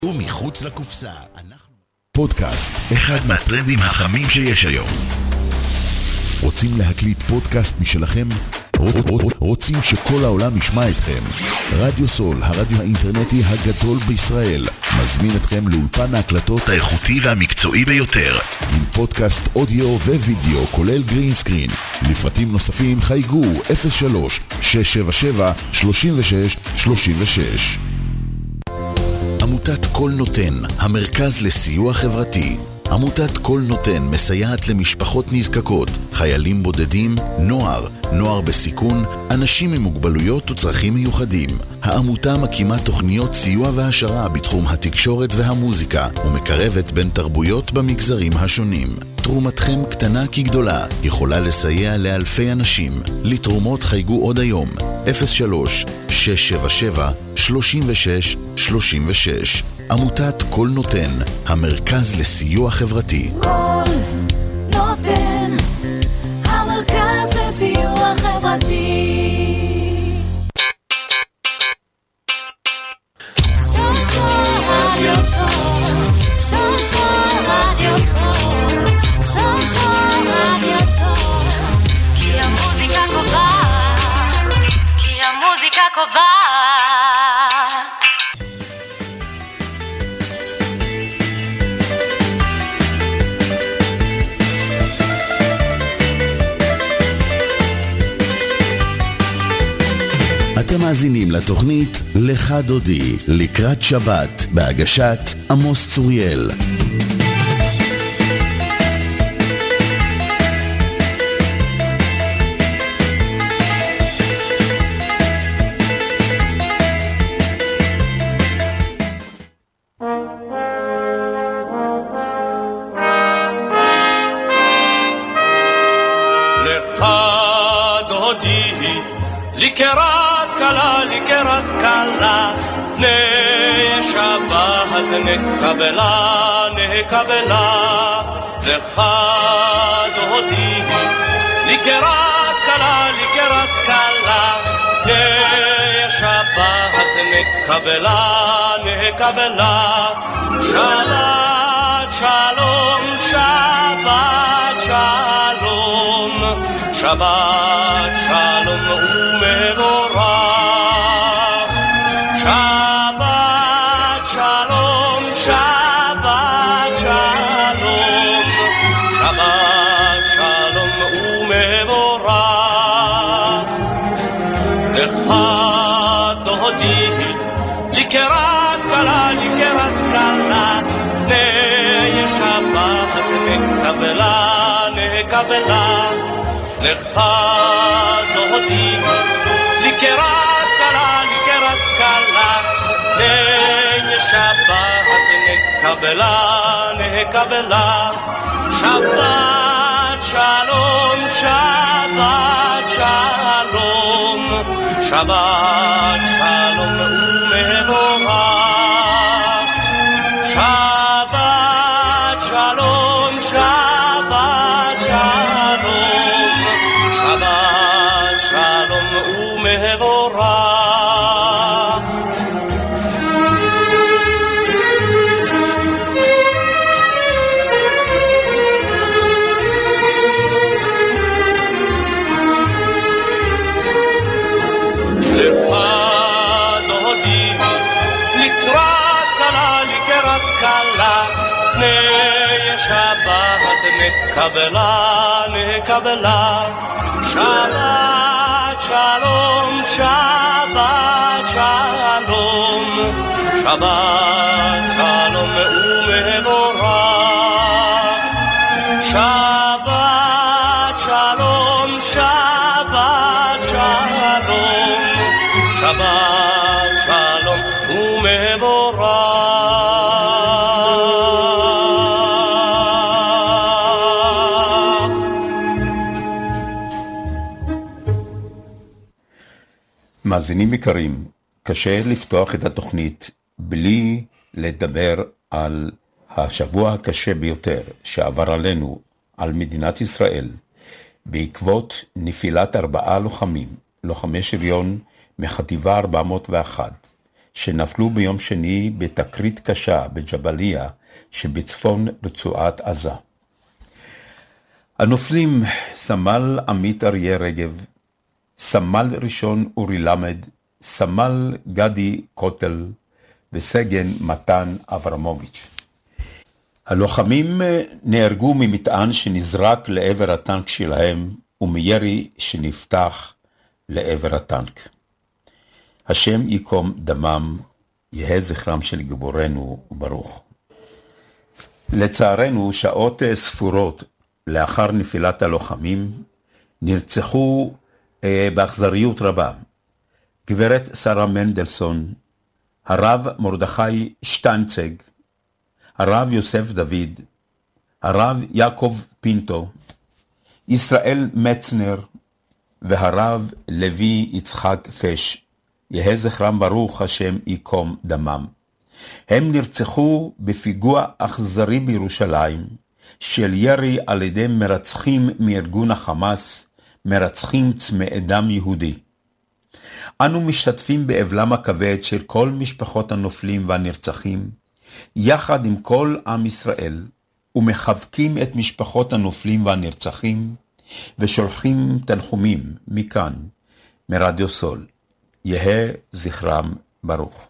ומחוץ לקופסה, אנחנו פודקאסט, אחד מהטרנדים החמים שיש היום. רוצים להקליט פודקאסט משלכם? רוצים שכל העולם ישמע אתכם? רדיו סול, הרדיו האינטרנטי הגדול בישראל, מזמין אתכם לאולפן ההקלטות האיכותי והמקצועי ביותר, עם פודקאסט אודיו ווידאו, כולל גרין סקרין. לפרטים נוספים חייגו 03-677-3636. עמותת כל נותן, המרכז לסיוע חברתי. עמותת כל נותן מסייעת למשפחות נזקקות, חיילים בודדים, נוער בסיכון, אנשים עם מוגבלויות וצרכים מיוחדים. העמותה מקימה תוכניות סיוע והשרה בתחום התקשורת והמוזיקה, ומקרבת בין תרבויות במגזרים השונים. תרומתכם קטנה כגדולה, יכולה לסייע לאלפי אנשים. לתרומות חייגו עוד היום, 03-677-3636. עמותת כל נותן, המרכז לסיוע חברתי. כל נותן, המרכז לסיוע חברתי. כי המוזיקה קובעת. אתם מאזינים לתוכנית לך דודי, לקראת שבת, בהגשת עמוס צוריאל. נקבלה וחד הודי לקראת קלה נשבת נקבלה שבת שלום שבת שלום ומבורך שבת שלום שבת שלום ומבורך לך דודי לקראת קלה נשבת נקבלה לך דודי לקראת קלה נשבת נקבלה שבת שלום שבת שלום ומבורך שבת שלום שבת שלום ומבורך שבת נקבלה שבת שלום שבת שלום ומבורך שבת שלום שבת שלום ומבורך מאזינים יקרים, קשה לפתוח את התוכנית בלי לדבר על השבוע הקשה ביותר שעבר עלינו, על מדינת ישראל, בעקבות נפילת 4 לוחמי שריון מחטיבה 401, שנפלו ביום שני בתקרית קשה בג'בליה שבצפון רצועת עזה. הנופלים סמל עמית אריה רגב, סמל ראשון אורי למד, סמל גדי קוטל וסגן מתן אברמוביץ'. הלוחמים נהרגו ממטען שנזרק לעבר הטנק שלהם ומירי שנפתח לעבר הטנק. השם יקום דמם, יהא זכרם של גיבורינו וברוך. לצערנו, שעות ספורות לאחר נפילת הלוחמים, נרצחו באכזריות רבה גברת שרה מנדלסון, הרב מרדכי שטיינצג, הרב יוסף דוד, הרב יעקב פינטו, ישראל מצנר והרב לוי יצחק פש, יהא זכרם ברוך, השם יקום דמם. הם נרצחו בפיגוע אכזרי בירושלים, של ירי על ידי מרצחים מארגון החמאס, מרצחים צמאי דם יהודי. אנו משתתפים באבלם הכבד של כל משפחות הנופלים והנרצחים, יחד עם כל עם ישראל, ומחבקים את משפחות הנופלים והנרצחים, ושולחים תנחומים מכאן, מרדיו סול. יהא זכרם ברוך.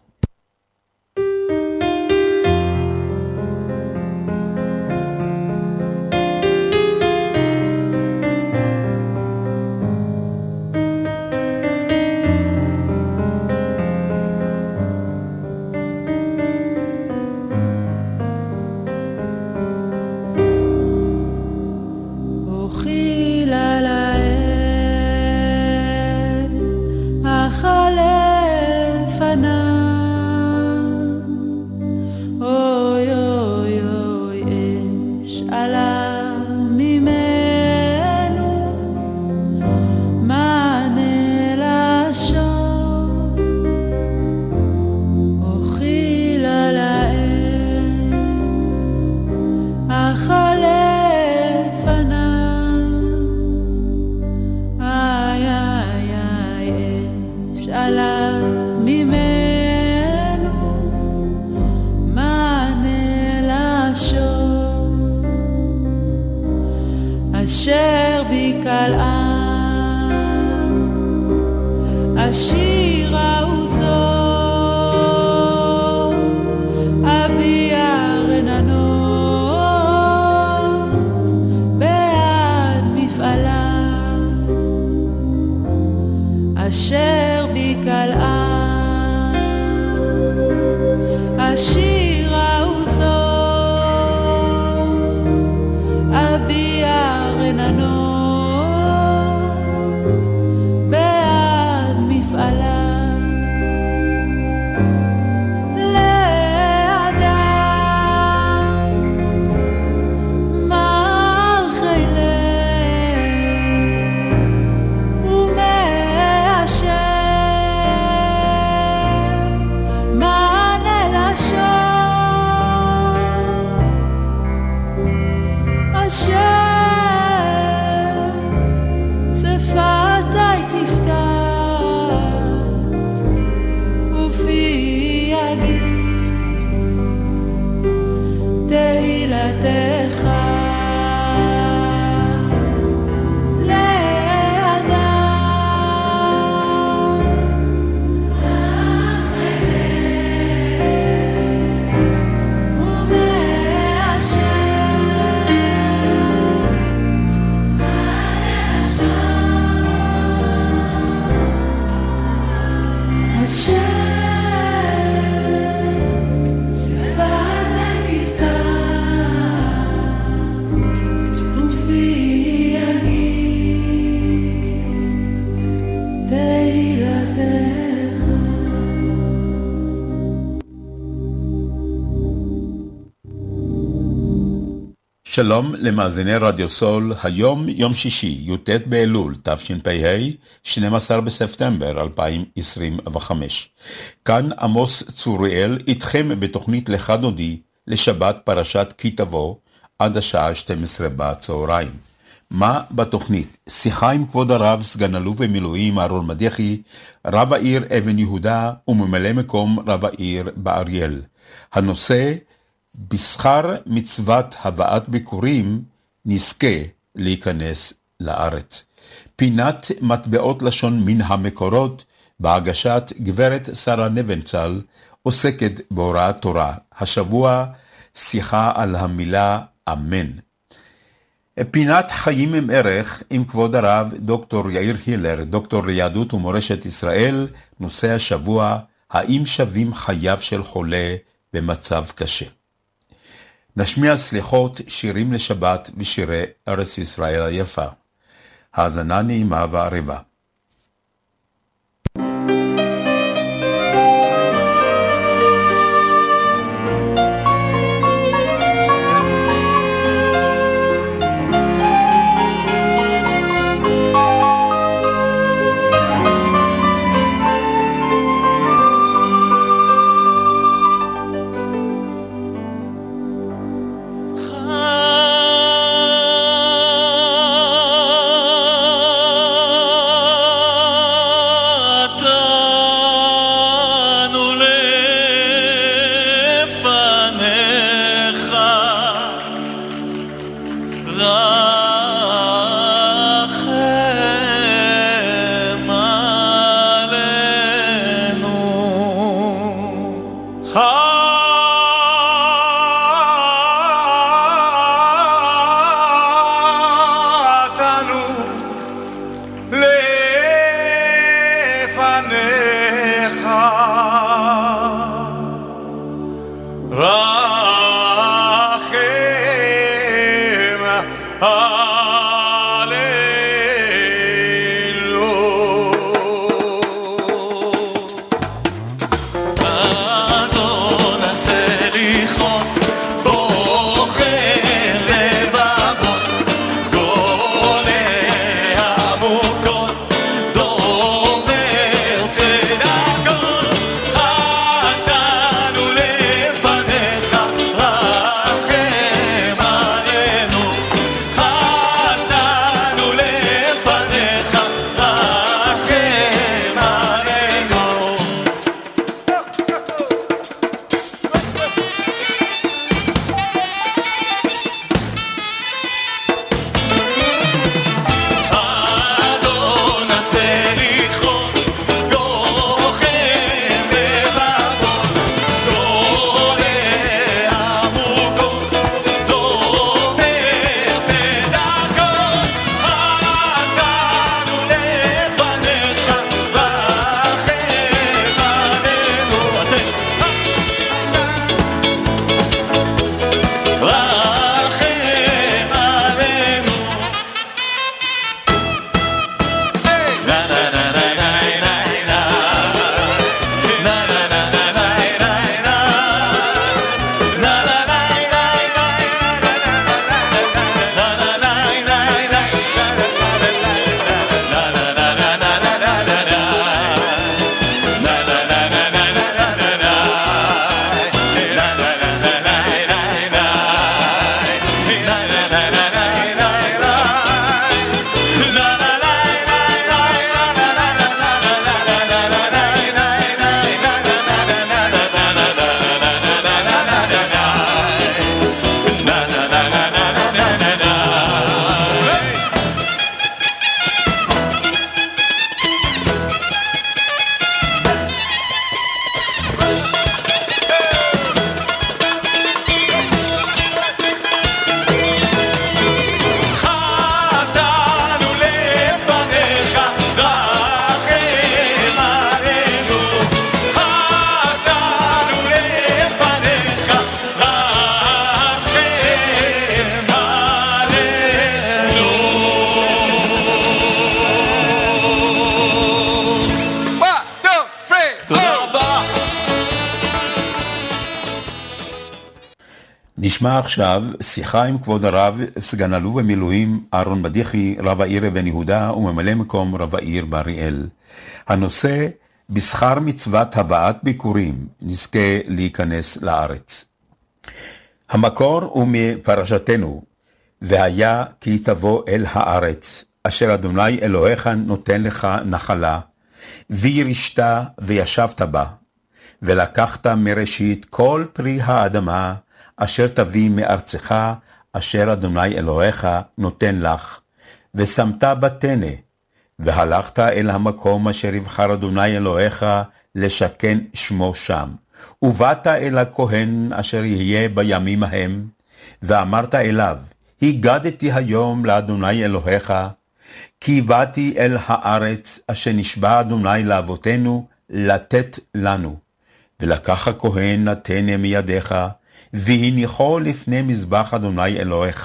אשר בקלעה השירה וזו אביה רננות בעד מפעלה אשר בקלעה השירה וזו אביה רננות בעד מפעלה לאדם מרחי לב ומאשר מענה לשון אשר שפתי תפתח ופי יגיד תהילתך לאדם שלום למאזיני רדיו סול, היום יום שישי, י"ט באלול, תשפ"ה, 12 בספטמבר 2025. כאן עמוס צוריאל, איתכם בתוכנית לך דודי, לשבת פרשת כי תבוא, עד השעה 12 בצהריים. מה בתוכנית? שיחה עם כבוד הרב סגן אלוף במילואים אהרון מדיחי, רב העיר אבן יהודה וממלא מקום רב העיר באריאל. הנושא, בשכר מצוות הבאת ביקורים נזכה להיכנס לארץ. פינת מטבעות לשון מן המקורות בהגשת גברת שרה נבנצל עוסקת בהוראת תורה. השבוע שיחה על המילה אמן. פינת חיים עם ערך עם כבוד הרב דוקטור יאיר הילר, דוקטור ליהדות ומורשת ישראל. נושא השבוע, האם שווים חייו של חולה במצב קשה. נשמיע סליחות, שירים לשבת ושירי ארץ ישראל היפה. האזנה נעימה ועריבה. נשמע עכשיו שיחה עם כבוד הרב סגן אלוף במילואים אהרון מדיחי, רב העיר אבן יהודה וממלא מקום רב העיר באריאל. הנושא, בשכר מצוות הבאת ביקורים נזכה להיכנס לארץ. המקור הוא מפרשתנו, והיה כי תבוא אל הארץ, אשר אדוני אלוהיך נותן לך נחלה, וירשת וישבת בה, ולקחת מראשית כל פרי האדמה, אשר תביא מארצך, אשר אדוני אלוהיך נותן לך, ושמת בתנה, והלכת אל המקום אשר יבחר אדוני אלוהיך לשכן שמו שם, ובאת אל הכהן אשר יהיה בימים ההם, ואמרת אליו, הגדתי היום לאדוני אלוהיך, כי באתי אל הארץ אשר נשבע אדוני לאבותינו לתת לנו. ולקח הכהן התנה מידיך, והניחו לפני מזבח אדוני אלוהיך.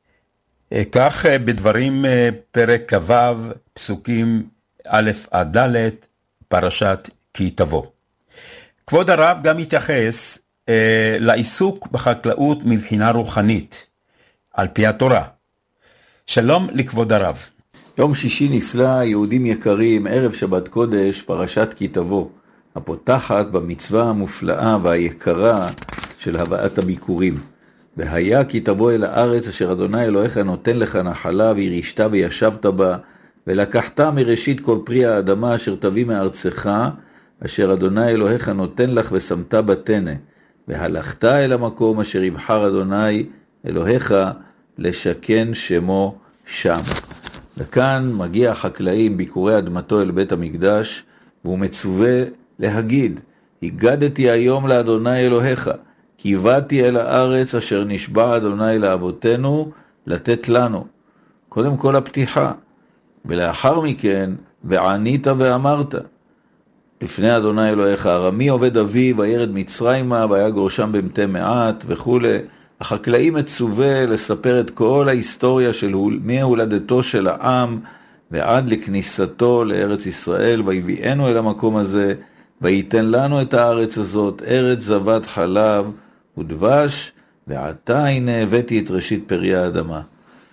כך בדברים פרק כ"ו, פסוקים א' עד ד', פרשת כי תבוא. כבוד הרב גם התייחס לעיסוק בחקלאות מבחינה רוחנית, על פי התורה. שלום לכבוד הרב. יום שישי נפלא, יהודים יקרים, ערב שבת קודש, פרשת כי תבוא, הפותחת במצווה המופלאה והיקרה של הבאת הביקורים. והיה כי תבוא אל הארץ אשר אדוני אלוהיך נותן לך נחלה, וירשת וישבת בה, ולקחת מראשית כל פרי האדמה אשר תביא מארצך, אשר אדוני אלוהיך נותן לך, ושמת בתנה, והלכת אל המקום אשר יבחר אדוני אלוהיך לשכן שמו שם. וכאן מגיע החקלאי עם ביקורי אדמתו אל בית המקדש, והוא מצווה להגיד, הגדתי היום לאדוני אלוהיך, כי באתי אל הארץ אשר נשבע אדוני לאבותינו לתת לנו. קודם כל הפתיחה, ולאחר מכן, וענית ואמרת, לפני אדוני אלוהיך, ארמי עובד אבי, וירד מצרימה, והיה גורשם במתי מעט וכו'. החקלאי מצווה לספר את כל ההיסטוריה של מהולדתו של העם, ועד לכניסתו לארץ ישראל, ויביאנו אל המקום הזה, וייתן לנו את הארץ הזאת, ארץ זבת חלב ודבש, ועתה הנה הבאתי את ראשית פרי האדמה.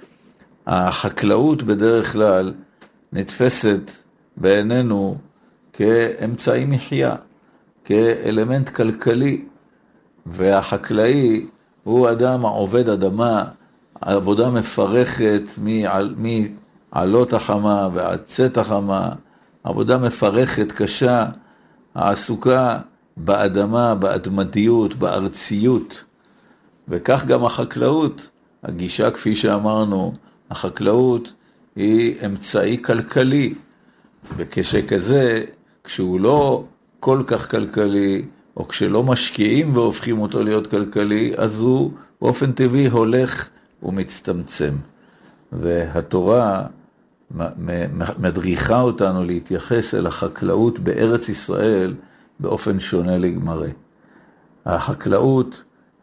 החקלאות בדרך כלל נתפסת בעינינו כאמצעי מחיה, כאלמנט כלכלי, והחקלאי הוא אדם העובד אדמה, עבודה מפרכת מעלות החמה ועד צאת החמה, עבודה מפרכת קשה, העסוקה באדמה, באדמתיות, בארציות. וכך גם החקלאות, הגישה כפי שאמרנו, החקלאות היא אמצעי כלכלי, וכשכזה, כשהוא לא כל כך כלכלי, או כשלא משקיעים והופכים אותו להיות כלכלי, אז הוא באופן טבעי הולך ומצטמצם. והתורה מדריכה אותנו להתייחס אל החקלאות בארץ ישראל באופן שונה לגמרי. החקלאות,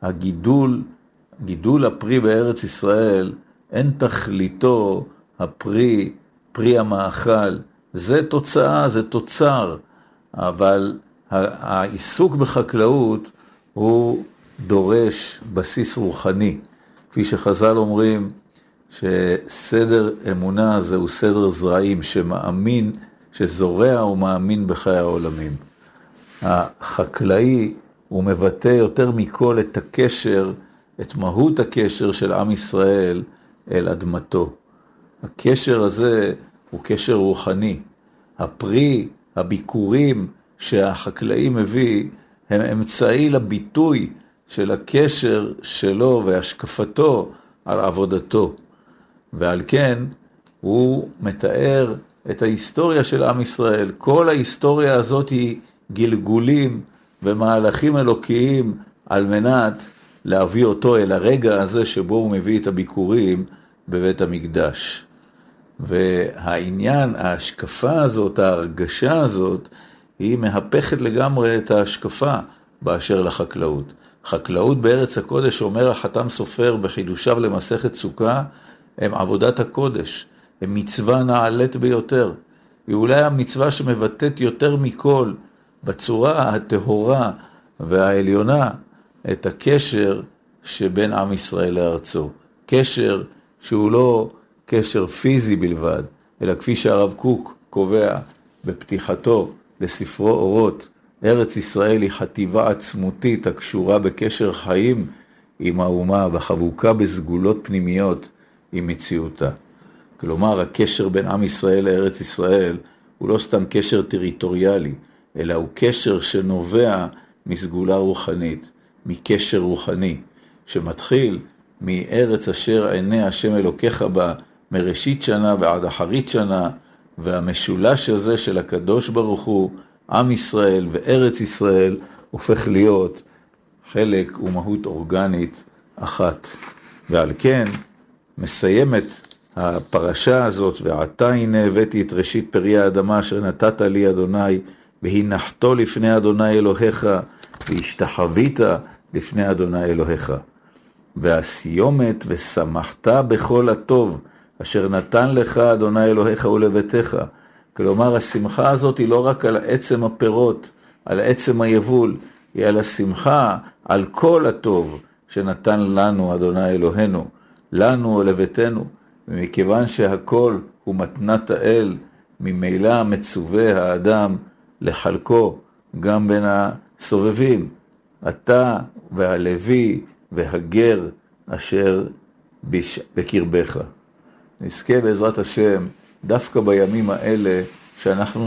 גידול הפרי בארץ ישראל, אין תכליתו הפרי, פרי המאכל. זה תוצאה, זה תוצר, אבל העיסוק בחקלאות הוא דורש בסיס רוחני. כפי שחז"ל אומרים, שסדר אמונה הזה הוא סדר זרעים שמאמין, שזורע ומאמין בחיי העולמים. החקלאי הוא מבטא יותר מכל את הקשר, את מהות הקשר של עם ישראל אל אדמתו. הקשר הזה הוא קשר רוחני. הפרי, הביקורים שהחקלאי מביא, הם אמצעי לביטוי של הקשר שלו והשקפתו על עבודתו. ועל כן הוא מתאר את ההיסטוריה של עם ישראל. כל ההיסטוריה הזאת היא גלגולים ומהלכים אלוקיים על מנת להביא אותו אל הרגע הזה שבו הוא מביא את הביקורים בבית המקדש. והעניין, ההשקפה הזאת, ההרגשה הזאת, היא מהפכת לגמרי את ההשקפה באשר לחקלאות. חקלאות בארץ הקודש, אומר החתם סופר בחידושיו למסכת סוכה, הם עבודת הקודש, הם מצווה נעלית ביותר. היא אולי המצווה שמבטאת יותר מכל בצורה הטהורה והעליונה את הקשר שבין עם ישראל לארצו. קשר שהוא לא קשר פיזי בלבד, אלא כפי שהרב קוק קובע בפתיחתו לספרו אורות, ארץ ישראל היא חטיבה עצמותית הקשורה בקשר חיים עם האומה וחבוקה בסגולות פנימיות עם מציאותה. כלומר, הקשר בין עם ישראל לארץ ישראל הוא לא סתם קשר טריטוריאלי, אלא הוא קשר שנובע מסגולה רוחנית, מקשר רוחני, שמתחיל מארץ אשר עיני השם אלוקיך בה, מראשית שנה ועד אחרית שנה, והמשולש הזה של הקדוש ברוך הוא, עם ישראל וארץ ישראל, הופך להיות חלק ומהות אורגנית אחת. ועל כן מסיימת הפרשה הזאת, ועתה הנה הבאתי את ראשית פרי האדמה אשר נתת לי אדוני, והנחתו לפני אדוני אלוהיך, והשתחווית לפני אדוני אלוהיך. והסיומת ושמחת בכל הטוב, אשר נתן לך אדוני אלוהיך ולביתך. כלומר, השמחה הזאת היא לא רק על עצם הפירות, על עצם היבול, היא על השמחה, על כל הטוב שנתן לנו אדוני אלוהינו, לנו ולביתנו. ומכיוון שהכל הוא מתנת האל, ממילא מצווה האדם לחלקו גם בין הסובבים, אתה והלוי והגר אשר בקרבך. נזכה בעזרת השם, דווקא בימים האלה שאנחנו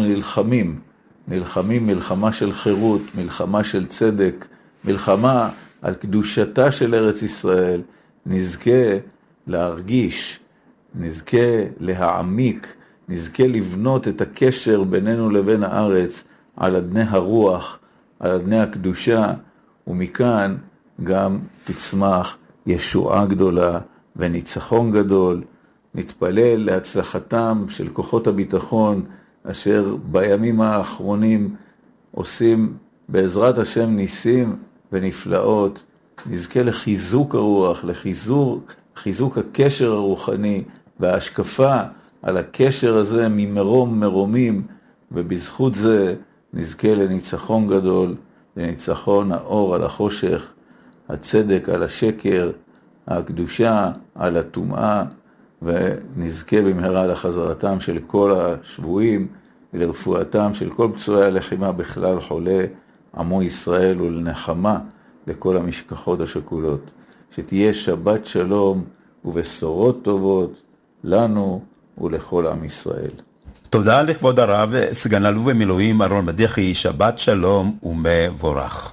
נלחמים מלחמה של חירות, מלחמה של צדק, מלחמה על קדושתה של ארץ ישראל, נזכה להרגיש, נזכה להעמיק, נזכה לבנות את הקשר בינינו לבין הארץ על אדני הרוח, על אדני הקדושה, ומכאן גם תצמח ישועה גדולה וניצחון גדול. נתפלל להצלחתם של כוחות הביטחון, אשר בימים האחרונים עושים בעזרת השם ניסים ונפלאות. נזכה לחיזוק הרוח, לחיזוק הקשר הרוחני, וההשקפה על הקשר הזה ממרום מרומים, ובזכות זה נזכה לניצחון גדול, לניצחון האור על החושך, הצדק על השקר, הקדושה על הטומאה, ונזכה במהרה לחזרתם של כל השבויים, ולרפואתם של כל פצועי הלחימה בכלל חולי עמו ישראל, ולנחמה לכל המשפחות השכולות. שתהיה שבת שלום ובשורות טובות לנו ולכל עם ישראל. תודה לכבוד הרב, סגן אלוף במילואים אהרון מדיחי, שבת שלום ומבורך.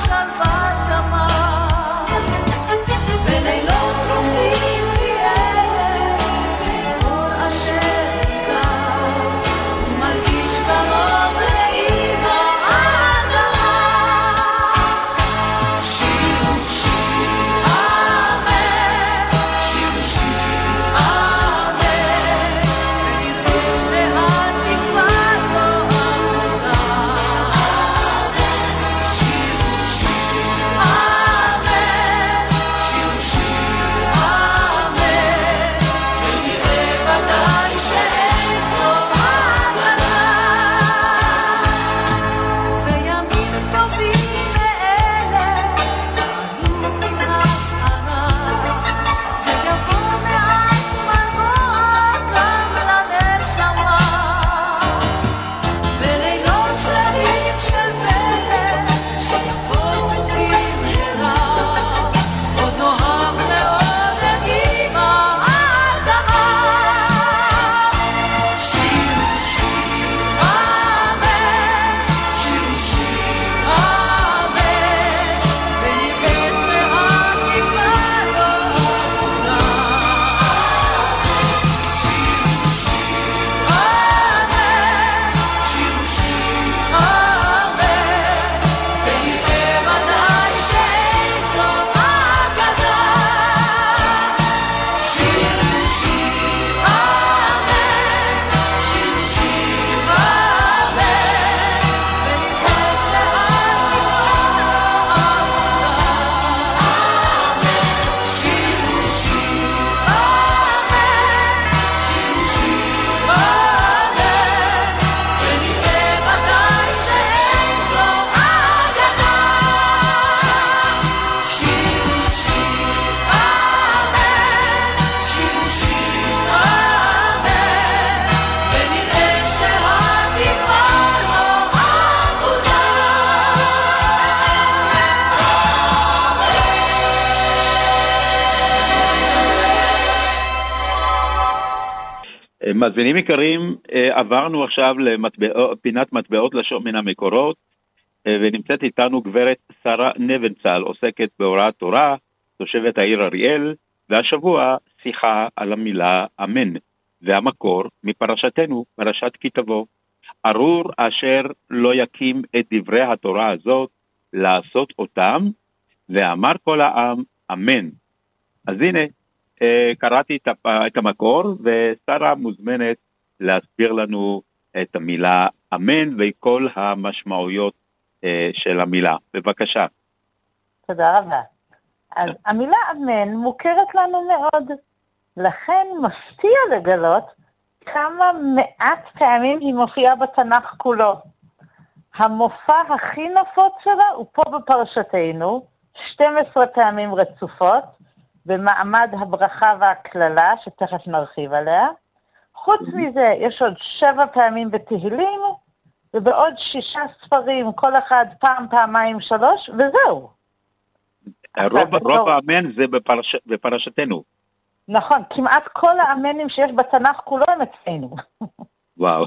בלילות טרופים פי מאזינים יקרים, עברנו עכשיו לפינת מטבעות לשון מן המקורות, ונמצאת איתנו גברת שרה נבנצל, עוסקת בהוראת תורה, תושבת העיר אריאל, והשבוע שיחה על המילה אמן, והמקור מפרשתנו, פרשת כי תבוא. ארור אשר לא יקים את דברי התורה הזאת, לעשות אותם, ואמר כל העם אמן. אז הנה, קראתי את המקור, ושרה מוזמנת להסביר לנו את המילה אמן וכל המשמעויות של המילה. בבקשה. תודה רבה. אז המילה אמן מוכרת לנו מאוד, לכן מפתיע לגלות כמה מעט פעמים היא מופיעה בתנ"ך כולו. המופע הכי נפוץ שלה הוא פה בפרשתנו, 12 פעמים רצופות, במעמד הברכה והכללה, שתכף נרחיב עליה. חוץ מזה, יש עוד 7 פעמים בתהילים, ובעוד 6 ספרים, כל אחד פעם, פעמיים, 3, וזהו. רוב האמן זה בפרשתנו. נכון, כמעט כל האמנים שיש בתנ"ך כולו הם אצלנו. וואו.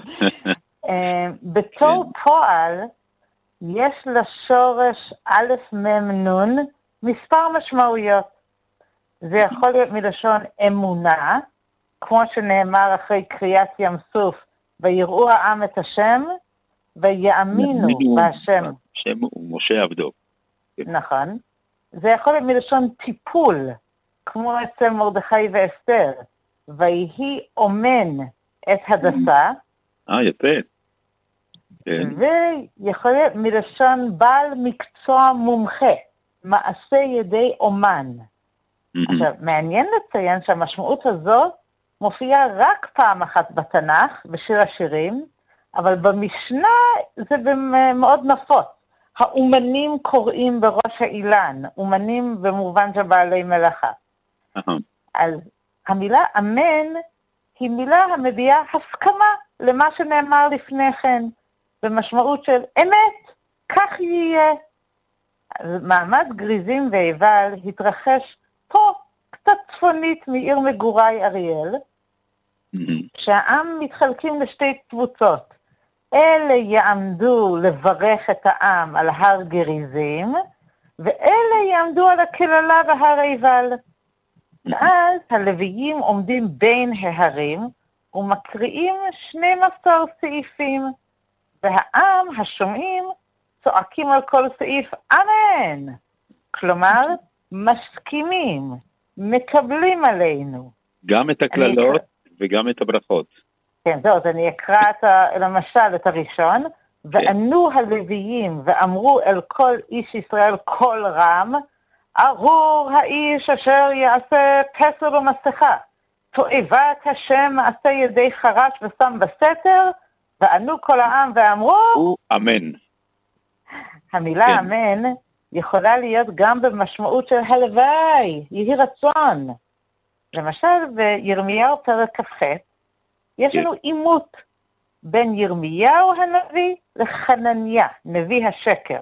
בתור פועל, יש לשורש א' מ' נ' מספר משמעויות. זה יכול להיות מלשון אמונה, כמו שנאמר אחרי קריאת ים סוף, ויראו העם את השם, ויאמינו בהשם. השם הוא משה עבדו. נכון. זה יכול להיות מלשון טיפול, כמו אצל מרדכי ואסתר, ויהי אומן את הדסה. יפה. כן. ויכול להיות מלשון בעל מקצוע מומחה, מעשה ידי אומן. עכשיו, מעניין לציין שהמשמעות הזאת מופיעה רק פעם אחת בתנ"ך, בשיר השירים, אבל במשנה זה מאוד נפוץ. האומנים קוראים בראש האילן, אומנים במובן של בעלי מלאכה. אז המילה אמן היא מילה המביאה הסכמה למה שנאמר לפני כן, במשמעות של אמת, כך יהיה. אז מעמד גריזים ואיבל התרחש פה, קצת צפונית מעיר מגורי אריאל, שהעם מתחלקים לשתי קבוצות. אלה יעמדו לברך את העם על הר גריזים, ואלה יעמדו על הכללה בהר איבל. ואז הלוויים עומדים בין ההרים, ומקריאים 12 סעיפים, והעם השומעים צועקים על כל סעיף אמן. כלומר, מסכימים, מקבלים עלינו. גם את הכללות וגם את הברכות. כן, זהו, אז אני אקרא למשל את הראשון, וענו הלוויים ואמרו אל כל איש ישראל כל רם, ארור האיש אשר יעשה פסל ומסכה, תועבת השם מעשה ידי חרש ושם בסתר, וענו כל העם ואמרו, אמן. המילה אמן יכולה להיות גם במשמעות של הלוואי, יהי רצון. למשל בירמיהו פרק כ"ח, יש לנו עימות בין ירמיהו הנביא לחנניה, נביא השקר.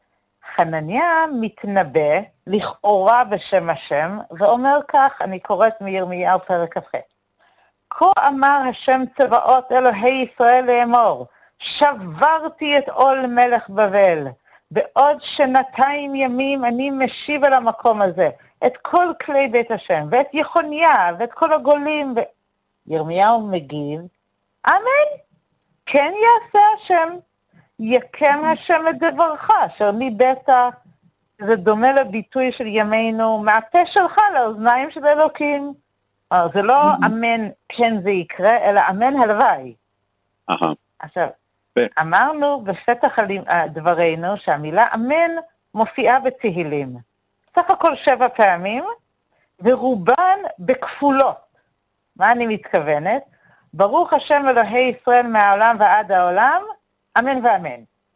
חנניה מתנבא לכאורה בשם השם, ואומר כך, אני קוראת מירמיהו פרק כ"ח. כה אמר השם צבאות אלוהי ישראל לאמור, שברתי את עול מלך בבל, בעוד 2 ימים אני משיב על המקום הזה, את כל כלי בית השם, ואת יחוניה, ואת כל הגולים, ירמיהו מגיב, אמן, כן יעשה השם, יקם השם את דברך, אשר ניבאת, זה דומה לביטוי של ימינו, מהפה שלך לאוזניים של אלוקים. זה לא אמן כן זה יקרה, אלא אמן הלוואי. עכשיו, אמרנו בפתח דברינו שהמילה אמן מופיעה בתהילים. סך הכל 7 פעמים, ורובן בכפולות. מה אני מתכוונת? ברוך השם אלוהי ישראל מהעולם ועד העולם, אמן ואמן.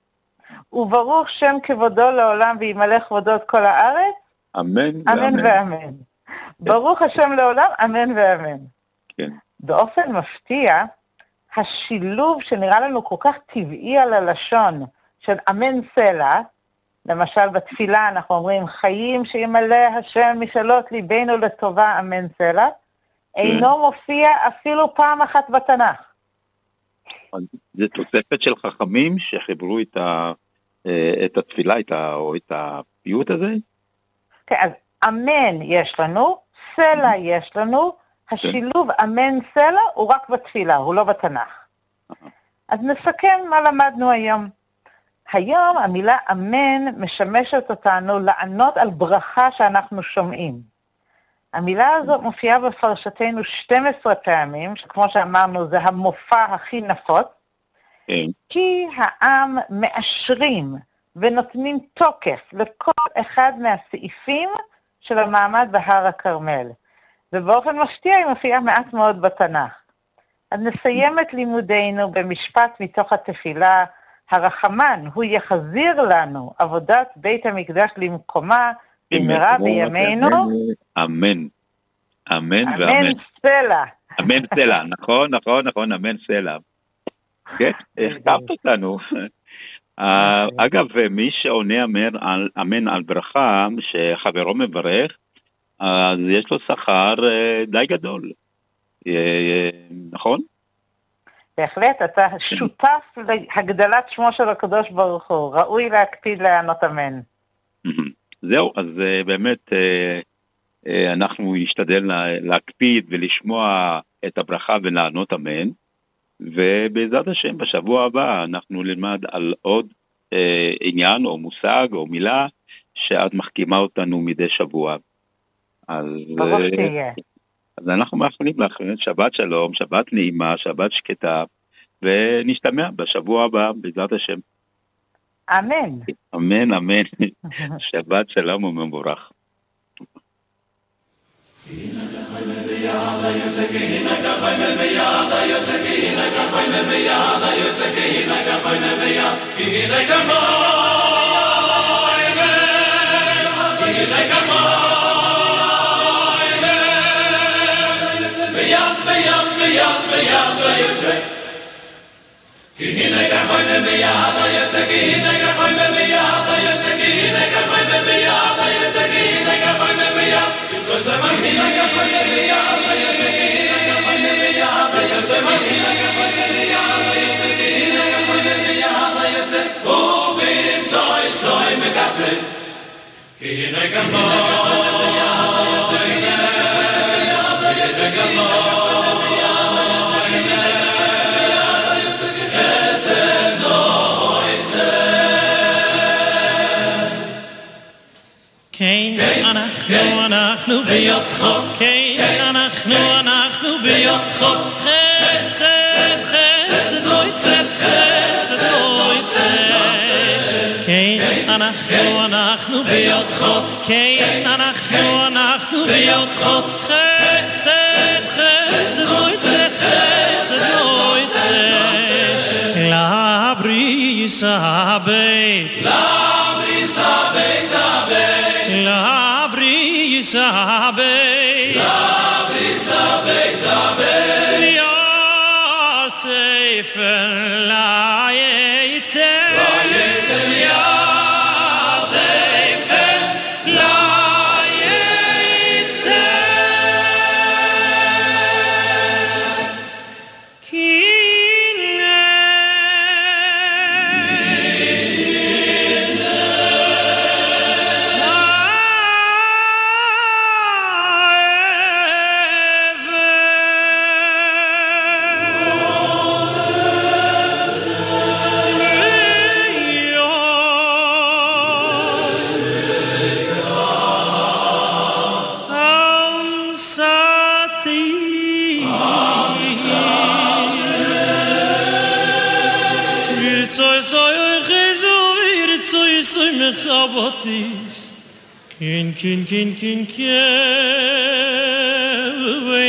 וברוך שם כבודו לעולם וימלא כבודו את כל הארץ, אמן ואמן. ברוך השם לעולם, אמן ואמן. כן. באופן מפתיע, השילוב שנראה לנו כל כך טבעי על הלשון של אמן סלע, למשל בתפילה אנחנו אומרים חיים שימלא השם משאלות ליבנו לטובה אמן סלע, אינו מופיע אפילו פעם אחת בתנ"ך. זה תוספת של חכמים שחיברו את התפילה, או את הפיוט הזה? כן, אז אמן יש לנו, סלע יש לנו, השילוב אמן סלע הוא רק בתפילה, הוא לא בתנ"ך. אז נסכם מה למדנו היום. היום המילה אמן משמשת אותנו לענות על ברכה שאנחנו שומעים. המילה הזאת מופיעה בפרשתנו 12 פעמים, שכמו שאמרנו זה המופע הכי נפוץ, כי העם מאשרים ונותנים תוקף לכל אחד מהסעיפים של המעמד בהר הכרמל. ובאופן מפתיע היא מופיעה מעט מאוד בתנ"ך. אז נסיים את לימודינו במשפט מתוך התפילה, הרחמן הוא יחזיר לנו עבודת בית המקדש למקומה במהרה בימינו. אמן. אמן ואמן. אמן סלע. אמן סלע, נכון, אמן סלע. כן, החכמת אותנו. אגב, מי שעונה אמן על ברכה שחברו מברך, אז יש לו שכר די גדול. נכון? בהחלט, אתה שותף להגדלת שמו של הקדוש ברוך הוא, ראוי להקפיד לענות אמן. זהו, אז באמת אנחנו נשתדל להקפיד ולשמוע את הברכה ולענות אמן, ובעזרת השם בשבוע הבא אנחנו נלמד על עוד עניין או מושג או מילה שאת מחכימה אותנו מדי שבוע. אז אנחנו מאחלים לך שבת שלום, שבת נעימה, שבת שקטה, ונשתמע בשבוע הבא בעזרת השם. אמן. אמן, אמן. שבת שלום ומבורך. כי הנה כחוי ומיד היוצא, כי הנה כחוי ומיד היוצא, כי הנה כחוי ומיד היוצא, כי הנה כחוי ומיד יוצא שמחי, הנה כחוי ומיד היוצא, כי הנה כחוי ומיד היוצא שמחי, הנה כחוי ומיד היוצא, כי הנה כחוי ומיד היוצא ובמצוי סוי מקצה, כי הנה כחוי ומיד היוצא, כי הנה כחוי ומיד היוצא, כי הנה כחוי כן, אנחנו ביותך, כן, אנחנו ביותך, חסד, חסד לא יצא, חסד לא יצא, כן, אנחנו ביותך, כן, אנחנו ביותך, חסד, חסד לא יצא, חסד לא יצא, לבריס הבית, לבריס הבית הבית, La brisa be, la brisa be, la be, ya tefen la yitze, ya tefen la yitze, Chabotis, kin kin kin kin kein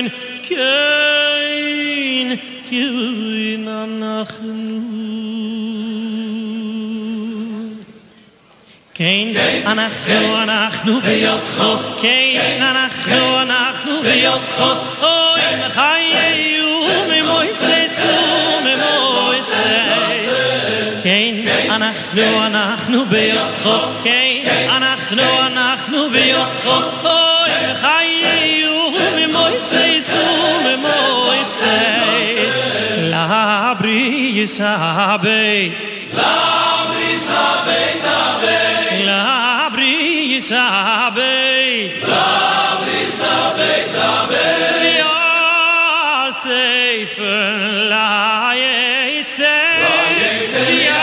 kein kein anachnu kein anachnu beyotcho kein anachnu beyotcho oy chayu me moises me moises kein אנחנו ביותך, כן, אנחנו ביותך, אוי, חיי ומויסי סו la brisa beit la brisa beit la brisa beit la brisa beit ya teifen la yitze ya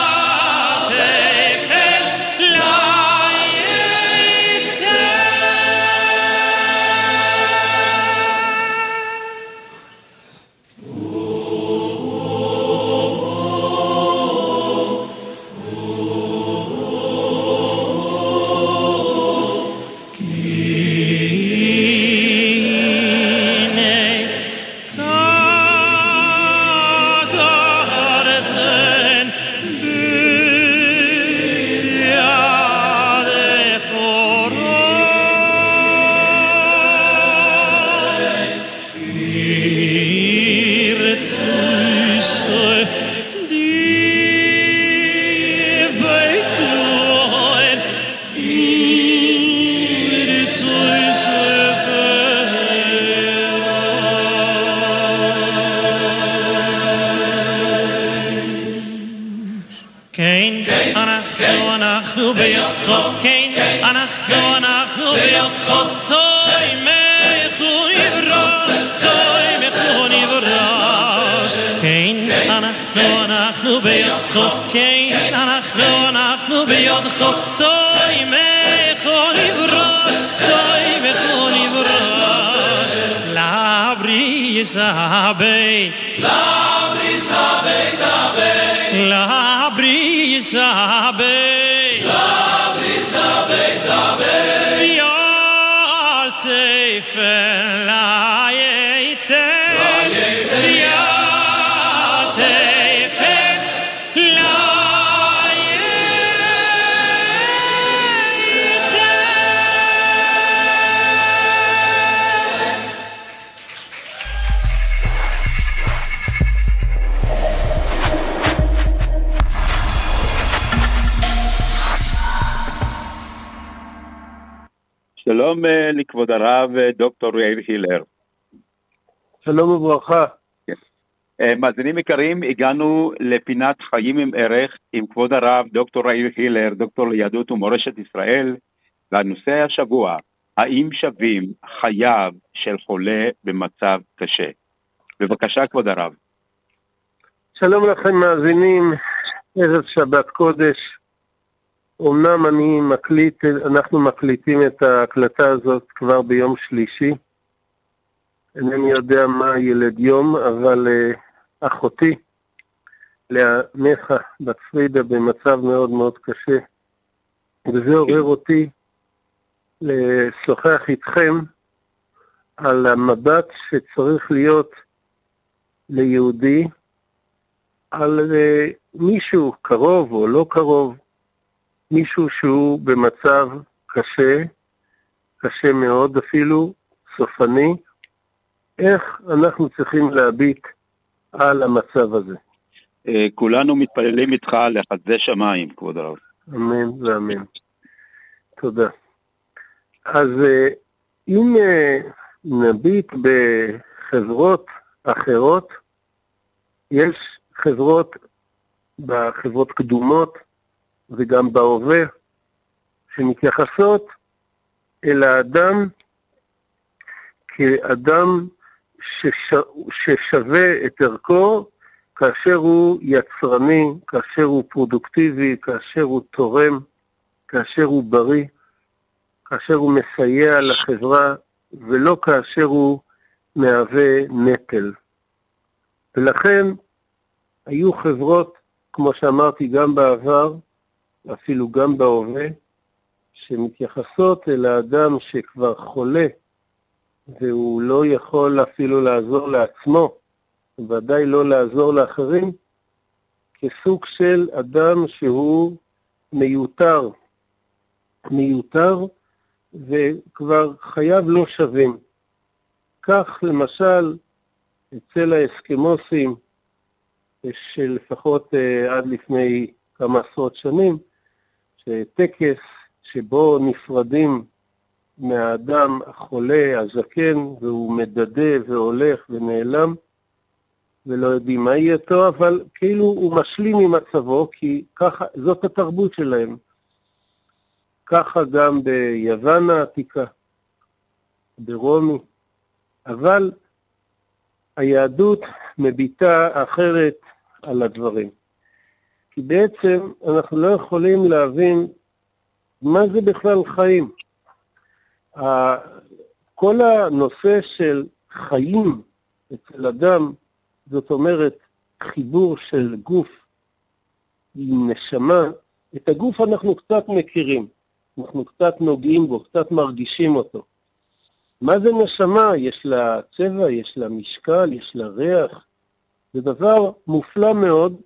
אנחנו ביחד כן אנחנו ביחד toy mechuni v'rosh toy mechuni v'rosh כן אנחנו ביחד כן אנחנו ביחד toy mechuni v'rosh toy mechuni v'rosh la brisa beit la brisa beit la brisa beit la brisa beit ya teifen la yitze ya teifen la yitze שלום לכבוד הרב דוקטור יאיר הילר. שלום וברכה. מאזינים יקרים, הגענו לפינת חיים עם ערך עם כבוד הרב דוקטור יאיר הילר, דוקטור ליהדות ומורשת ישראל, והנושא השבוע, האם שווים חייו של חולה במצב קשה? בבקשה כבוד הרב. שלום לכם מאזינים, ערב שבת קודש. אמנם אנחנו מקליטים את ההקלטה הזאת כבר ביום שלישי. אינני יודע מה ילד יום, אבל אחותי, להנחה בת פרידה במצב מאוד מאוד קשה. וזה עורר אותי לשוחח איתכם על המבט שצריך להיות ליהודי, על מישהו קרוב או לא קרוב, מישהו שהוא במצב קשה, קשה מאוד אפילו, סופני, איך אנחנו צריכים להביט על המצב הזה. כולנו מתפללים איתך לחסדי שמיים, כבוד הרב. אמן ואמן. תודה. אז אם נביט בחברות אחרות, יש בחברות קדומות, וגם בהווה, שמתייחסות אל האדם כאדם ששווה את ערכו, כאשר הוא יצרני, כאשר הוא פרודוקטיבי, כאשר הוא תורם, כאשר הוא בריא, כאשר הוא מסייע לחברה, ולא כאשר הוא מהווה נטל. ולכן היו חברות, כמו שאמרתי גם בעבר, אפילו גם בהווה, שמתייחסות אל האדם שכבר חולה, והוא לא יכול אפילו לעזור לעצמו, ודאי לא לעזור לאחרים, כסוג של אדם שהוא מיותר, וכבר חייו לא שווים. כך למשל, אצל האסקימוסים, שלפחות עד לפני כמה עשרות שנים, שטקס שבו נפרדים מהאדם החולה, הזקן, והוא מדדה והולך ונעלם, ולא יודעים מה יהיה טוב, אבל כאילו הוא משלים עם מצבו, כי ככה, זאת התרבות שלהם. ככה גם ביוון העתיקה, ברומי, אבל היהדות מביטה אחרת על הדברים. כי בעצם אנחנו לא יכולים להבין מה זה בכלל חיים. כל הנושא של חיים אצל אדם, זאת אומרת חיבור של גוף עם נשמה, את הגוף אנחנו קצת מכירים, אנחנו קצת נוגעים בו, קצת מרגישים אותו. מה זה נשמה? יש לה צבע, יש לה משקל, יש לה ריח. זה דבר מופלא מאוד,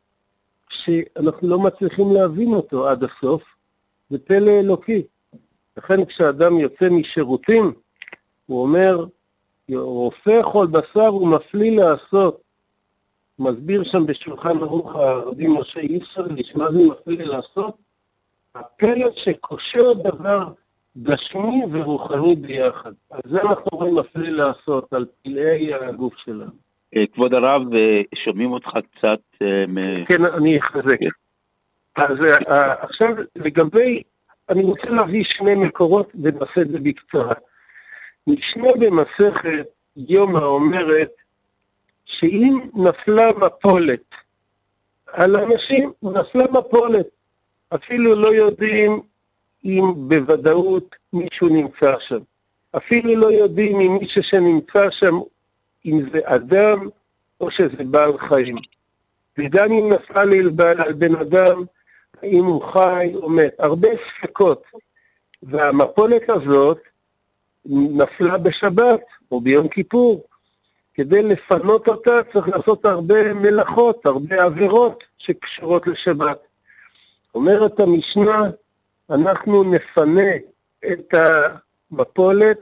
שאנחנו לא מצליחים להבין אותו עד הסוף, זה פלא אלוקי. לכן כשאדם יוצא משירותים, הוא אומר, רופא כל בשר ומפליא לעשות. מסביר שם בשולחן ערוך הרבי משה איסרליש, מה זה מפליא לעשות? הפלא שקושר דבר גשמי ורוחני ביחד. אז זה אנחנו רואים מפליא לעשות על פלאי הגוף שלנו. כבוד הרב, שומעים אותך קצת... כן, אני אחזק. אז עכשיו לגבי, אני רוצה להביא שני מקורות ונעשה את זה בקצרה. משנה במסכת יומא אומרת שאם נפלה מפולת על אנשים, נפלה מפולת. אפילו לא יודעים אם בוודאות מישהו נמצא שם. אפילו לא יודעים אם מישהו שנמצא שם, אם זה אדם או שזה בעל חיים. וגם אם נפלה להלבל על בן אדם, אם הוא חי או מת. הרבה ספקות. והמפולת הזאת נפלה בשבת או ביום כיפור. כדי לפנות אותה צריך לעשות הרבה מלאכות, הרבה עבירות שקשורות לשבת. אומרת המשנה, אנחנו נפנה את המפולת,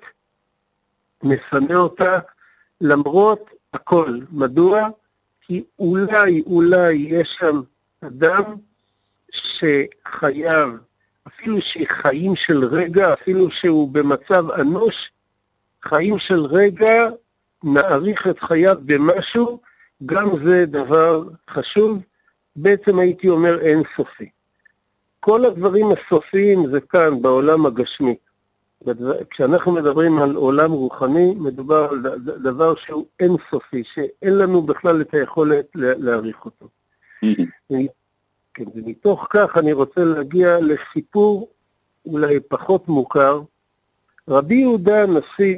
נפנה אותה למרות הכל. מדוע? כי אולי יש שם אדם שחייב, אפילו שחיים של רגע, אפילו שהוא במצב אנוש, חיים של רגע, נאריך את חייו במשהו, גם זה דבר חשוב, בעצם הייתי אומר אין סופי. כל הדברים הסופיים זה כאן בעולם הגשמי. כשאנחנו מדברים על עולם רוחני, מדובר על דבר שהוא אין סופי, שאין לנו בכלל את היכולת להעריך אותו. כן, ומתוך כך אני רוצה להגיע לסיפור אולי פחות מוכר. רבי יהודה הנשיא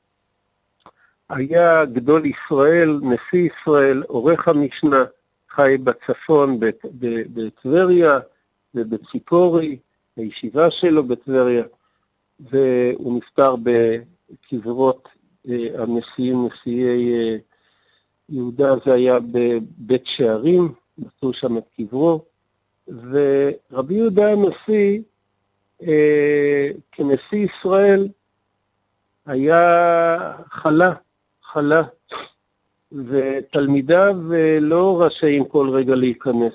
היה גדול ישראל, נשיא ישראל, עורך המשנה, חי בצפון, בטבריה ובציפורי, הישיבה שלו בטבריה, והוא נפטר בקברות הנשיאים, נשיאי יהודה, זה היה בבית שערים, מצאו שם את קברו, ורבי יהודה הנשיא, כנשיא ישראל, היה חלה, ותלמידיו לא רשאים כל רגע להיכנס.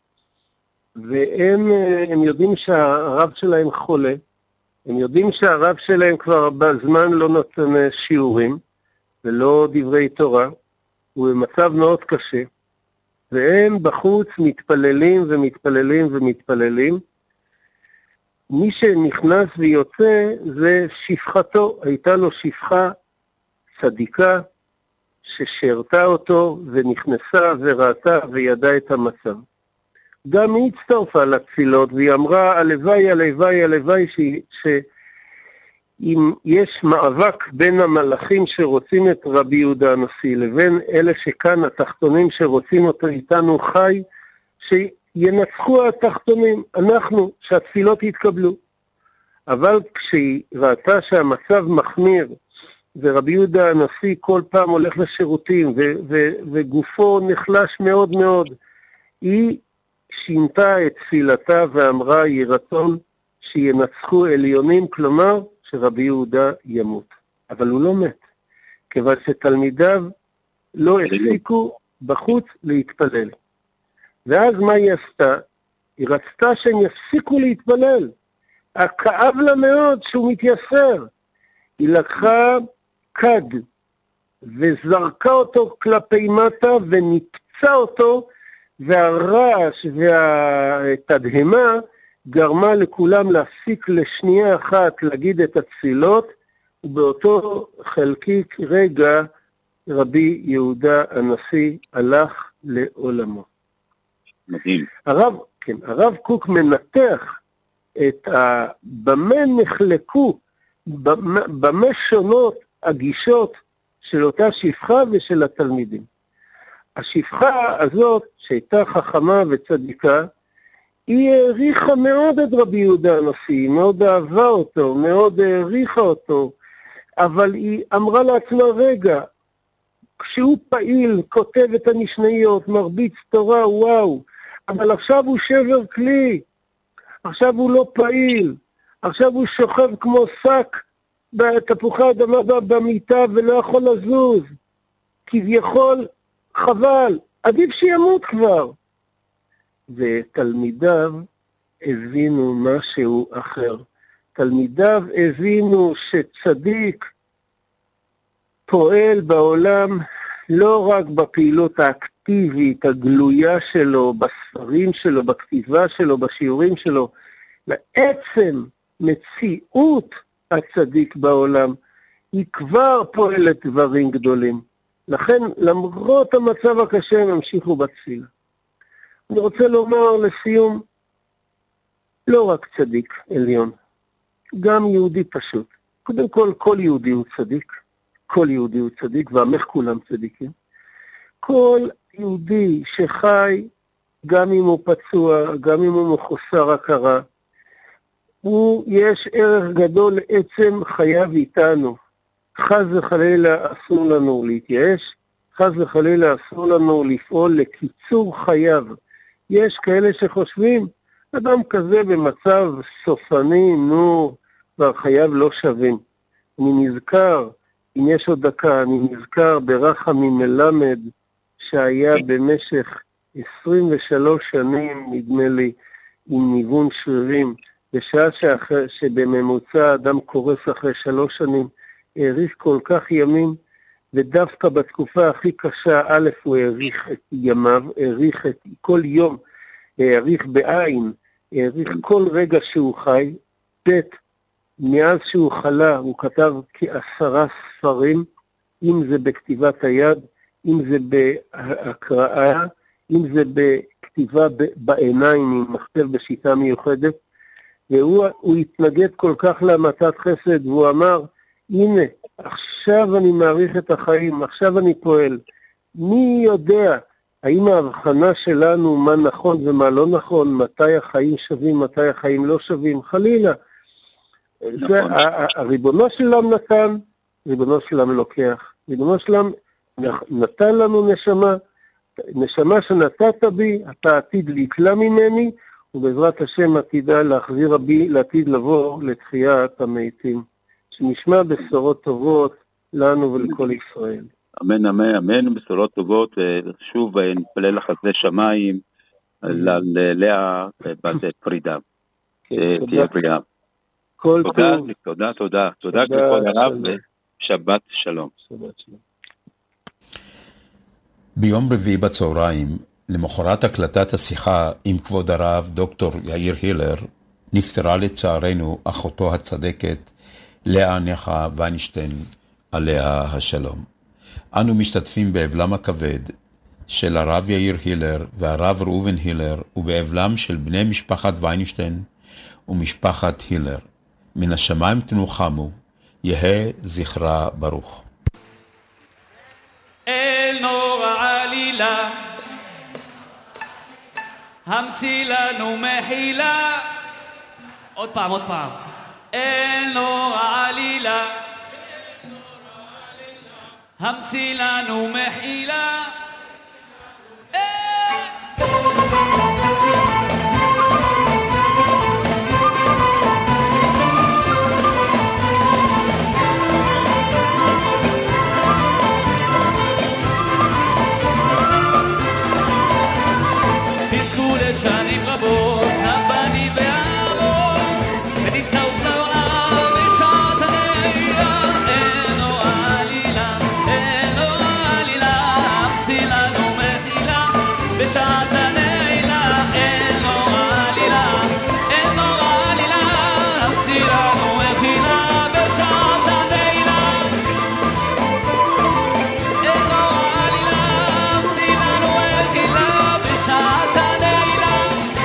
והם יודעים שהרב שלהם חולה, הם יודעים שהרב שלהם כבר בזמן לא נותן שיעורים, ולא דברי תורה, הוא במצב מאוד קשה, והם בחוץ מתפללים ומתפללים, מי שנכנס ויוצא זה שפחתו, הייתה לו שפחה צדיקה ששרתה אותו ונכנסה וראתה וידעה את המצב. גם היא הצטרפה לתפילות והיא אמרה הלוואי שאם יש מאבק בין המלאכים שרוצים את רבי יהודה הנשיא לבין אלה שכאן התחתונים שרוצים אותו איתנו חי, ינצחו התחתונים, אנחנו, שהתפילות יתקבלו. אבל כשהיא ראתה שהמצב מחמיר, ורבי יהודה הנשיא כל פעם הולך לשירותים, וגופו נחלש מאוד מאוד, היא שינתה את תפילתה ואמרה, יהי רצון שינצחו עליונים, כלומר שרבי יהודה ימות. אבל הוא לא מת, כיוון שתלמידיו לא הפסיקו בחוץ להתפלל. ואז מה היא עשתה? היא רצתה שהם יפסיקו להתפלל. כאב לה מאוד שהוא מתייסר. היא לקחה כד וזרקה אותו כלפי מטה ונפצע אותו, והרעש והתדהמה גרמה לכולם להפסיק לשנייה אחת להגיד את התפילות, ובאותו חלקיק רגע רבי יהודה הנשיא הלך לעולמו. מדהים. הרב קוק מנתח במה נחלקו, במה שונות הגישות של אותה שפחה ושל התלמידים. השפחה הזאת, שהייתה חכמה וצדיקה, היא העריכה מאוד את רבי יהודה הנשיא, מאוד אהבה אותו, מאוד העריכה אותו, אבל היא אמרה לעצמה, רגע, כשהוא פעיל, כותב את המשניות, מרביץ תורה, וואו, אבל עכשיו הוא שבר כלי, עכשיו הוא לא פעיל, עכשיו הוא שוכב כמו שק בתפוחי אדמה במיטה ולא יכול לזוז, כביכול חבל, עדיף שימות כבר. ותלמידיו הבינו משהו אחר. תלמידיו הבינו שצדיק פועל בעולם לא רק בפעילות האקטיבית, הגלויה שלו, בספרים שלו, בכתיבה שלו, בשיעורים שלו, בעצם מציאות הצדיק בעולם, היא כבר פועלת דברים גדולים. לכן, למרות המצב הקשה, הם המשיכו בתפילה. אני רוצה לומר לסיום, לא רק צדיק עליון, גם יהודי פשוט. קודם כל יהודי הוא צדיק, כל יהודי הוא צדיק, ועמך כולם צדיקים. כל יהודי שחי, גם אם הוא פצוע, גם אם הוא מחוסר הכרה, יש ערך גדול לעצם חייו איתנו. חס וחלילה אסור לנו להתייאש, חס וחלילה אסור לנו לפעול לקיצור חייו. יש כאלה שחושבים, אדם כזה במצב סופני, והחייו לא שווים. אני נזכר, אם יש עוד דקה, אני נזכר ברחמי מלמד, שהיה במשך 23 שנים, נדמה לי, עם ניוון שרירים, בשעה שבממוצע אדם קורס אחרי 3 שנים, העריך כל כך ימים, ודווקא בתקופה הכי קשה, א' הוא העריך את ימיו, העריך את כל יום, העריך בעין, העריך כל רגע שהוא חי, ב' מאז שהוא חלה, הוא כתב כ10 ספרים, אם זה בכתיבת היד, אם זה בהקראה, אם זה בכתיבה בעיניים, עם מכתב בשיטה מיוחדת, והוא התנגד כל כך להמתת חסד, והוא אמר, הנה, עכשיו אני מעריך את החיים, עכשיו אני פועל. מי יודע, האם ההבחנה שלנו, מה נכון ומה לא נכון, מתי החיים שווים, מתי החיים לא שווים, חלילה. נכון. זה, הריבונו שלם נתן, ריבונו שלם לוקח. ריבונו שלם נתן לנו נשמה שנתת בי, אתה עתיד להיקלה ממני, ובעזרת השם עתידה להחזיר בי, לעתיד לבוא לתחיית המתים. שנשמע בשורות טובות לנו ולכל ישראל. אמן, אמן, אמן, בשורות טובות, ושוב נתפלל לחסדי שמיים, ללאה בת פרידה. תהיה בריאה. תודה, כבוד הרב, ושבת שלום. ביום רביעי בצהריים, למחרת הקלטת השיחה עם כבוד הרב דוקטור יאיר הילר, נפטרה לצערנו אחותו הצדקת, לאה נחה ויינשטיין, עליה השלום. אנו משתתפים באבלם הכבד של הרב יאיר הילר והרב ראובן הילר, ובאבלם של בני משפחת ויינשטיין ומשפחת הילר. מן השמיים תנוחמו, יהא זכרה ברוך. אל נור העלילה, המציא לנו מחילה. עוד פעם. אל נור העלילה, המציא לנו מחילה. תזכו לשנים רבות, הבנים והאבות, ותצאו בשעות הנעירה. אל נור העלילה, אל בשעת הלילה, אין לו עלילה, אין לו עלילה, המציא לנו מחילה בשעת הלילה, אין לו עלילה, המציא לנו מחילה בשעת הלילה.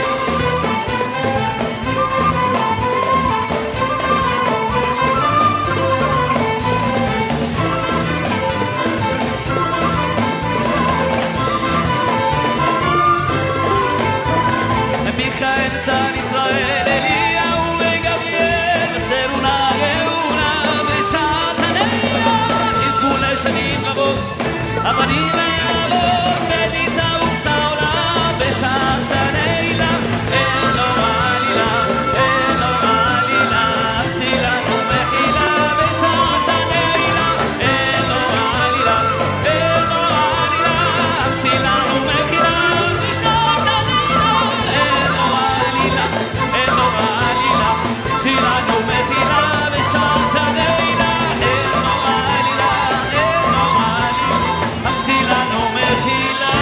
מיכאל צאן ישראל אליהו וגבריאל בסרו נגאונה בשעת הלילה יזכו לשנים רבות הבנים והאבות בליצה ובצהולה בשעת הלילה אין לו עלילה אין לו עלילה המציא לנו מחילה בשעת הלילה אין לו עלילה אין לו עלילה המציא לנו מחילה בשעת הלילה אין לו עלילה אין לו עלילה המציא לנו מחילה בשעת הלילה אין לו עלילה אין לו עלילה המציא לנו מחילה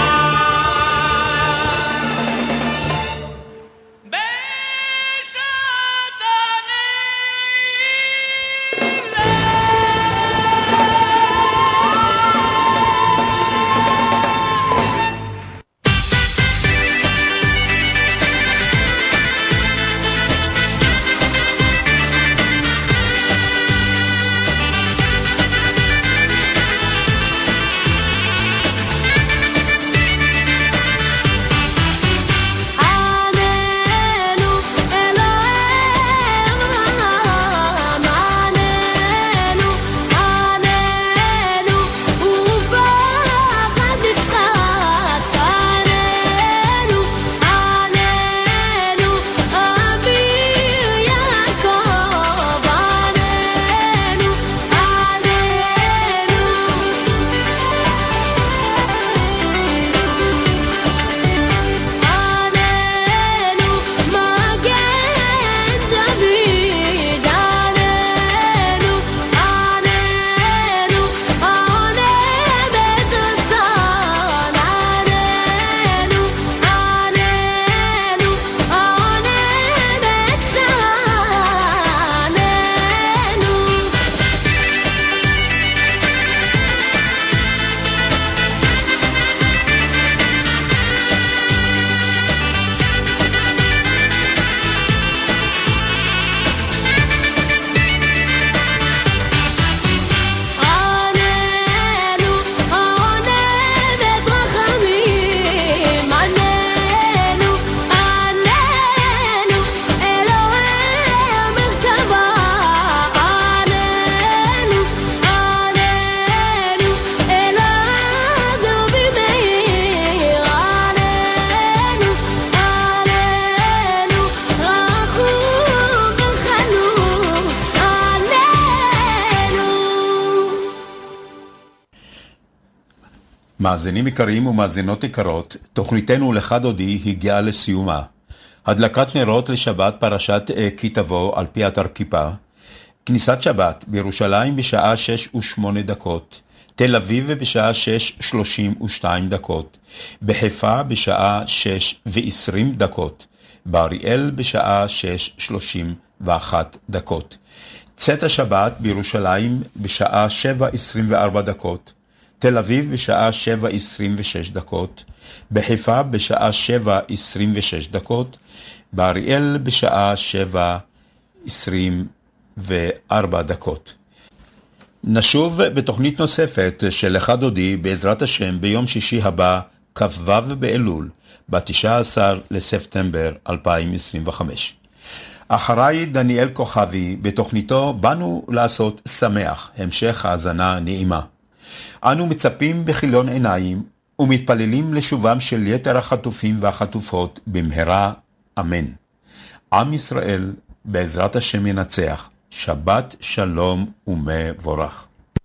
מאזינים יקרים ומאזינות יקרות, תוכניתנו לך דודי הגיעה לסיומה. הדלקת נרות לשבת פרשת כי תבוא על פי אתר כיפה, כניסת שבת בירושלים בשעה 6:08, תל אביב בשעה 6:32, בחיפה בשעה 6:20, באריאל בשעה 6:31. צאת השבת בירושלים בשעה 7:24, תל אביב בשעה 7:26, בחיפה בשעה 7:26, באריאל בשעה 7:24. נשוב בתוכנית נוספת של לך דודי בעזרת השם ביום שישי הבא, כ"ו באלול, ב-19 לספטמבר 2025. אחריי דניאל כוכבי בתוכניתו באנו לעשות שמח, המשך האזנה נעימה. אנו מצפים בחילון עיניים ומתפללים לשובם של יתר החטופים והחטופות במהרה, אמן. עם ישראל בעזרת השם ינצח. שבת שלום ומבורך.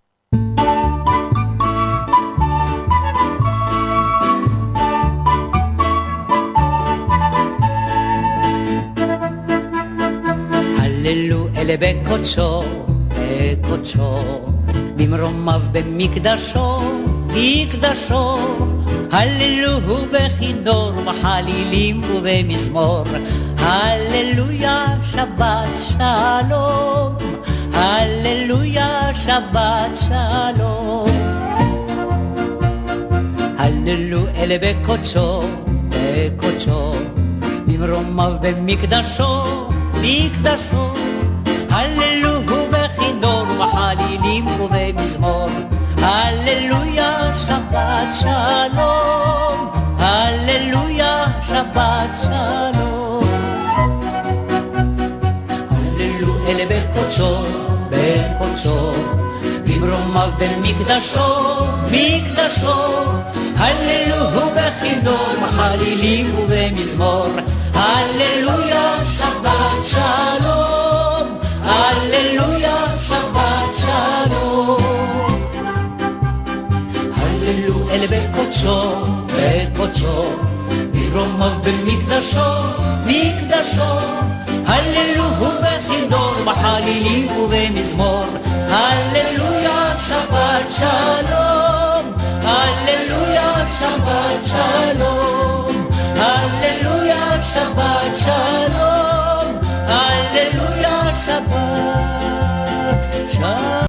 הללו אלה בקודשו, בקודשו, במרומיו במקדשו, מקדשו, הללוהו בכינור בחלילים ובמזמור, הללויה שבת שלום, הללויה שבת שלום. הללו אלה בקודשו, בקודשו, במרומיו במקדשו, מקדשו. הללוהו בכינור בחלילים ובמזמור, הללויה שבת שלום, הללויה שבת שלום. הללו אלה בקודשו, בקודשו, במרומיו במקדשו, מקדשו. הללוהו בכינור בחלילים ובמזמור, הללויה שבת שלום, הללויה שבת שלום. הללו אל בקודשו, בקודשו, ברומיו במקדשו, מקדשו. הללוהו בכינור בחלילים ובמזמור, הללויה שבת שלום, הללויה שבת שלום, הללויה שבת שלום, הללויה שבת שלום.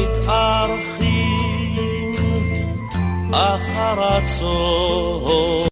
אחר הצהריים